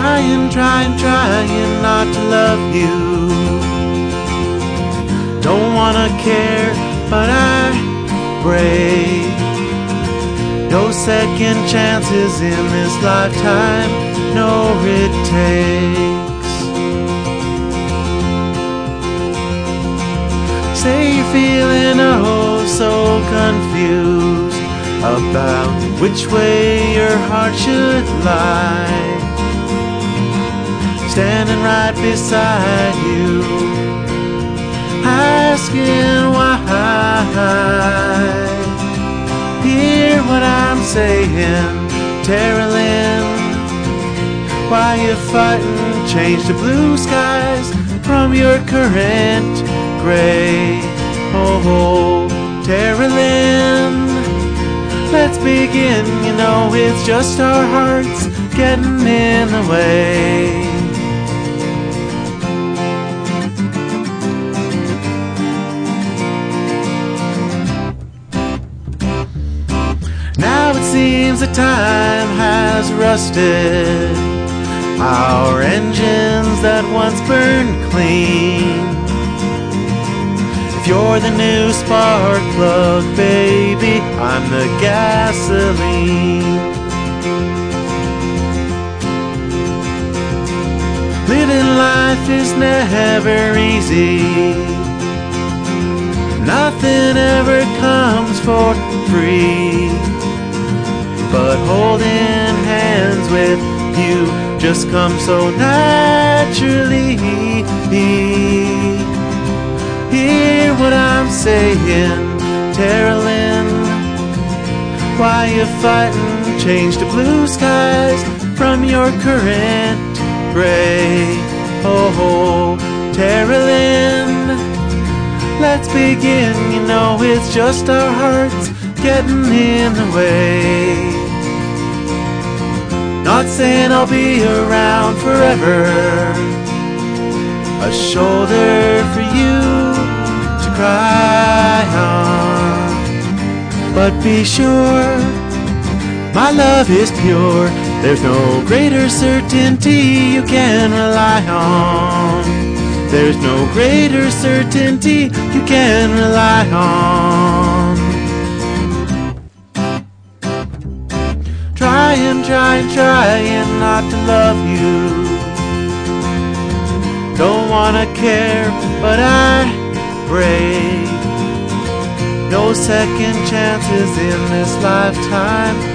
trying not to love you. Don't wanna care, but I pray. No second chances in this lifetime, no it takes. Say you're feeling oh so confused about which way your heart should lie. Standing right beside you, asking why. Hear what I'm saying, Tara Lynn. Why you fighting? Change the blue skies from your current gray. Oh, Tara Lynn, let's begin. You know it's just our hearts getting in the way. Now it seems the time has rusted our engines that once burned clean. If you're the new spark plug, baby, I'm the gasoline. Living life is never easy. Nothing ever comes for free. But holding hands with you just comes so naturally. Hear what I'm saying, Tara Lynn. Why you fighting? Change the blue skies from your current gray. Oh, Tara Lynn, let's begin. You know it's just our hearts getting in the way. Not saying I'll be around forever, a shoulder for you to cry on. But be sure my love is pure. There's no greater certainty you can rely on. There's no greater certainty you can rely on. Trying not to love you. Don't wanna care, but I pray. No second chances in this lifetime,